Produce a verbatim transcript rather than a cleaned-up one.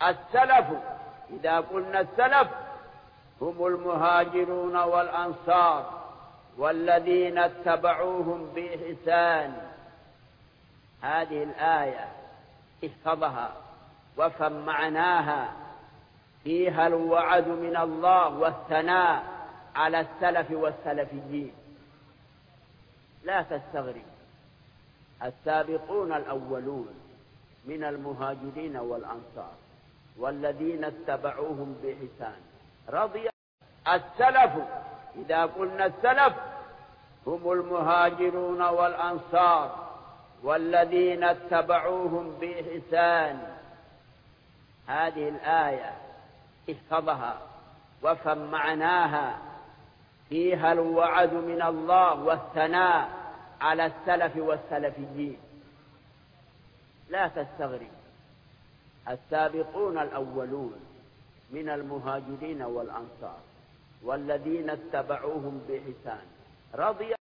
السلف، إذا قلنا السلف هم المهاجرون والأنصار والذين اتبعوهم بإحسان. هذه الآية احفظها وافهم معناها، فيها الوعد من الله والثناء على السلف والسلفيين. لا تستغرب، السابقون الأولون من المهاجرين والأنصار والذين اتبعوهم بإحسان رضي. السلف، إذا قلنا السلف هم المهاجرون والأنصار والذين اتبعوهم بإحسان. هذه الآية احفظها وافهم معناها، فيها الوعد من الله والثناء على السلف والسلفيين. لا تستغرب، السابقون الأولون من المهاجرين والأنصار والذين اتبعوهم بإحسان رضي